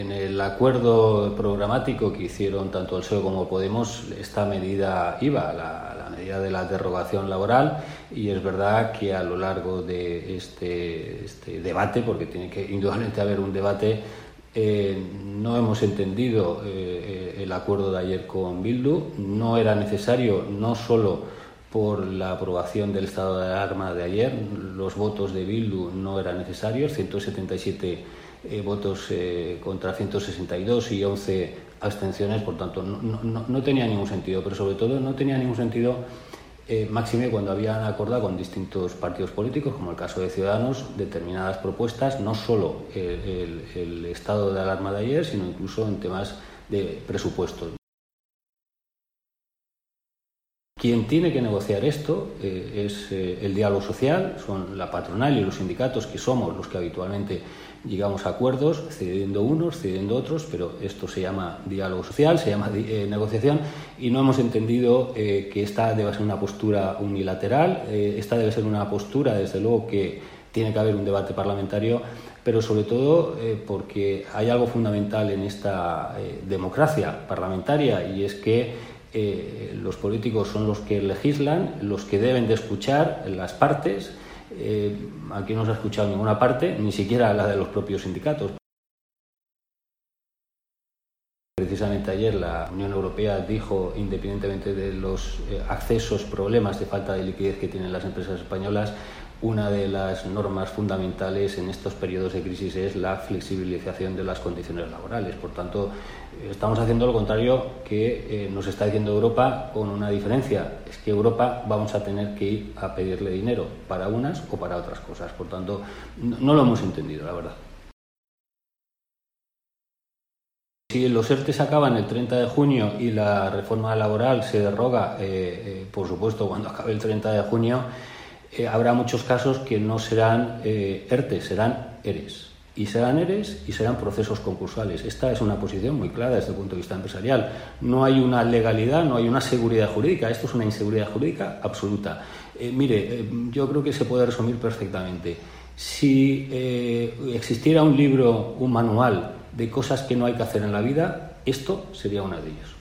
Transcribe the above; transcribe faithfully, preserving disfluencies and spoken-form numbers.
En el acuerdo programático que hicieron tanto el P S O E como Podemos, esta medida iba, la, la medida de la derogación laboral, y es verdad que a lo largo de este, este debate, porque tiene que indudablemente haber un debate, eh, no hemos entendido eh, el acuerdo de ayer con Bildu. No era necesario, no solo por la aprobación del estado de alarma de ayer, los votos de Bildu no eran necesarios, ciento setenta y siete Eh, votos eh, contra ciento sesenta y dos y once abstenciones, por tanto no, no, no tenía ningún sentido, pero sobre todo no tenía ningún sentido eh, máxime cuando habían acordado con distintos partidos políticos, como el caso de Ciudadanos, determinadas propuestas, no solo el, el, el estado de alarma de ayer, sino incluso en temas de presupuestos. Quien tiene que negociar esto eh, es eh, el diálogo social, son la patronal y los sindicatos, que somos los que habitualmente llegamos a acuerdos, cediendo unos, cediendo otros, pero esto se llama diálogo social, se llama eh, negociación, y no hemos entendido eh, que esta debe ser una postura unilateral. Eh, esta debe ser una postura, desde luego, que tiene que haber un debate parlamentario, pero sobre todo eh, porque hay algo fundamental en esta eh, democracia parlamentaria, y es que Eh, los políticos son los que legislan, los que deben de escuchar las partes. Eh, aquí no se ha escuchado ninguna parte, ni siquiera la de los propios sindicatos. Precisamente ayer la Unión Europea dijo, independientemente de los eh, accesos, problemas de falta de liquidez que tienen las empresas españolas, una de las normas fundamentales en estos periodos de crisis es la flexibilización de las condiciones laborales. Por tanto, estamos haciendo lo contrario que eh, nos está diciendo Europa, con una diferencia: es que Europa vamos a tener que ir a pedirle dinero para unas o para otras cosas. Por tanto, no, no lo hemos entendido, la verdad. Si los ERTE se acaban el treinta de junio y la reforma laboral se derroga, eh, eh, por supuesto, cuando acabe el treinta de junio, eh, habrá muchos casos que no serán eh, ERTE, serán ERES. Y serán ERES y serán procesos concursales. Esta es una posición muy clara desde el punto de vista empresarial. No hay una legalidad, no hay una seguridad jurídica. Esto es una inseguridad jurídica absoluta. Eh, mire, eh, yo creo que se puede resumir perfectamente. Si eh, existiera un libro, un manual de cosas que no hay que hacer en la vida, esto sería una de ellas.